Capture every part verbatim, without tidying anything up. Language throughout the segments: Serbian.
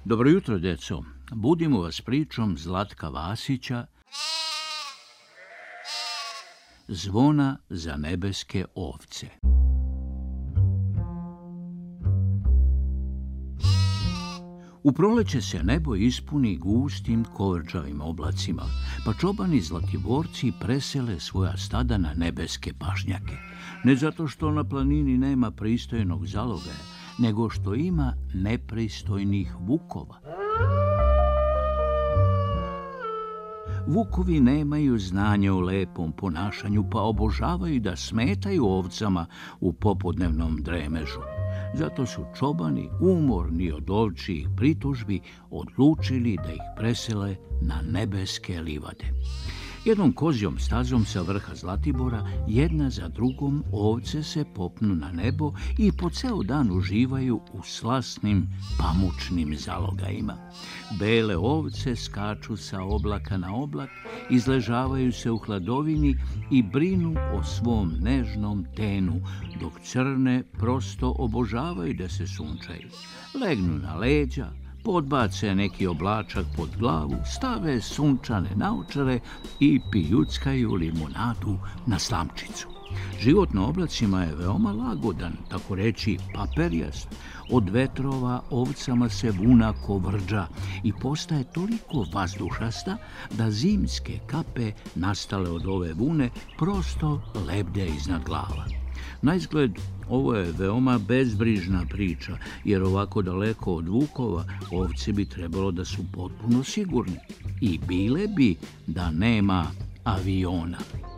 Dobro jutro, deco. Budimo vas pričom Zlatka Vasića Zvona za nebeske ovce. U proleće se nebo ispuni gustim kovrčavim oblacima, pa čobani zlatiborci presele svoja stada na nebeske pašnjake. Ne zato što na planini nema pristojnog zalogaja, nego što ima nepristojnih vukova. Vukovi nemaju znanja o lepom ponašanju, pa obožavaju da smetaju ovcama u popodnevnom dremežu. Zato su čobani, umorni od ovčjih pritužbi, odlučili da ih presele na nebeske livade. Jednom kozjom stazom sa vrha Zlatibora, jedna za drugom ovce se popnu na nebo i po ceo dan uživaju u slasnim pamučnim zalogajima. Bele ovce skaču sa oblaka na oblak, izležavaju se u hladovini i brinu o svom nežnom tenu, dok crne prosto obožavaju da se sunčaju. Legnu na leđa, podbace neki oblačak pod glavu, stave sunčane naočare i pijuckaju limunadu na slamčicu. Život na oblacima je veoma lagodan, tako reći paperjast. Od vetrova ovcama se vuna kovrđa i postaje toliko vazdušasta da zimske kape nastale od ove vune prosto lebde iznad glava. Naizgled, ovo je veoma bezbrižna priča, jer ovako daleko od vukova ovce bi trebalo da su potpuno sigurne i bile bi da nema aviona.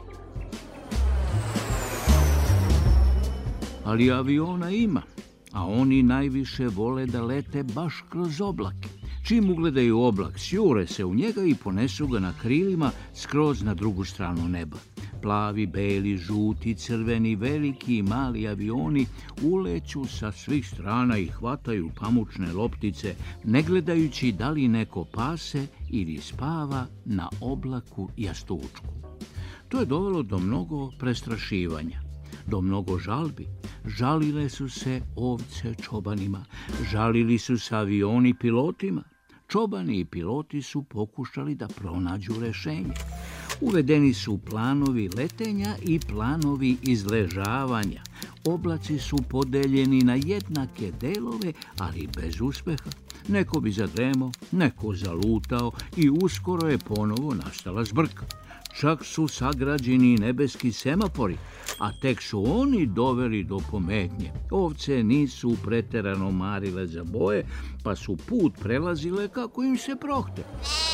Ali aviona ima, a oni najviše vole da lete baš kroz oblake. Čim ugledaju oblak, sjure se u njega i ponesu ga na krilima skroz na drugu stranu neba. Plavi, beli, žuti, crveni, veliki i mali avioni uleću sa svih strana i hvataju pamučne loptice, ne gledajući da li neko pase ili spava na oblaku jastučku. To je dovelo do mnogo prestrašivanja, do mnogo žalbi. Žalile su se ovce čobanima, žalili su se avioni pilotima. Čobani i piloti su pokušali da pronađu rešenje. Uvedeni su planovi letenja i planovi izležavanja. Oblaci su podeljeni na jednake delove, ali bez uspeha. Neko bi zadremao, neko zalutao i uskoro je ponovo nastala zbrka. Čak su sagrađeni nebeski semafori, a tek su oni doveli do pometnje. Ovce nisu preterano marile za boje, pa su put prelazile kako im se prohte.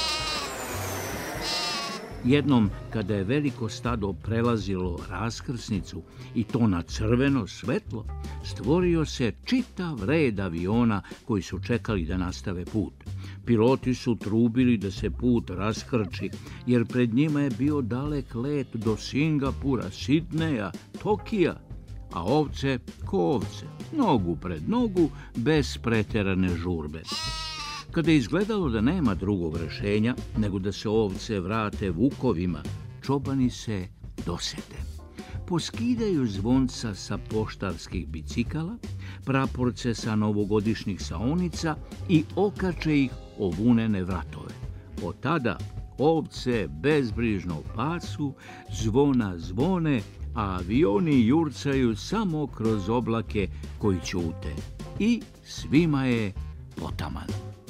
Jednom, kada je veliko stado prelazilo raskrsnicu, i to na crveno svetlo, stvorio se čitav red aviona koji su čekali da nastave put. Piloti su trubili da se put raskrči, jer pred njima je bio dalek let do Singapura, Sidneja, Tokija, a ovce ko ovce, nogu pred nogu, bez preterane žurbe. Kada je izgledalo da nema drugog rešenja nego da se ovce vrate vukovima, čobani se dosete. Poskidaju zvonca sa poštarskih bicikala, praporce sa novogodišnjih saonica i okače ih o vunene vratove. Od tada ovce bezbrižno pasu, zvona zvone, a avioni jurcaju samo kroz oblake koji ćute. I svima je potaman.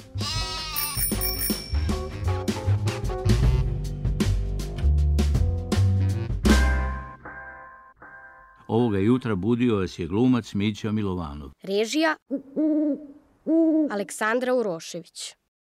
Ovoga jutra budio vas je glumac Mića Milovanov. Režija Aleksandra Urošević.